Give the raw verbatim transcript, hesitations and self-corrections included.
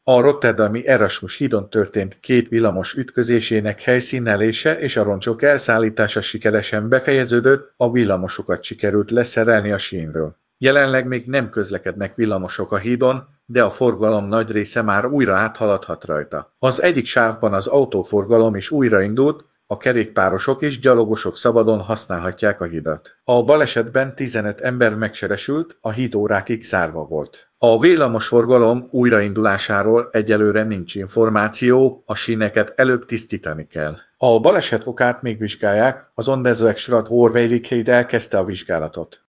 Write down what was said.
A rotterdami Erasmus hídon történt két villamos ütközésének helyszínelése és a roncsok elszállítása sikeresen befejeződött, a villamosokat sikerült leszerelni a sínről. Jelenleg még nem közlekednek villamosok a hídon, de a forgalom nagy része már újra áthaladhat rajta. Az egyik sávban az autóforgalom is újraindult, a kerékpárosok és gyalogosok szabadon használhatják a hidat. A balesetben tizenöt ember megsebesült, a híd órákig zárva volt. A villamosforgalom újraindulásáról egyelőre nincs információ, a síneket előbb tisztítani kell. A baleset okát még vizsgálják, az Onderzoeksraad Hoorveiligheid elkezdte a vizsgálatot.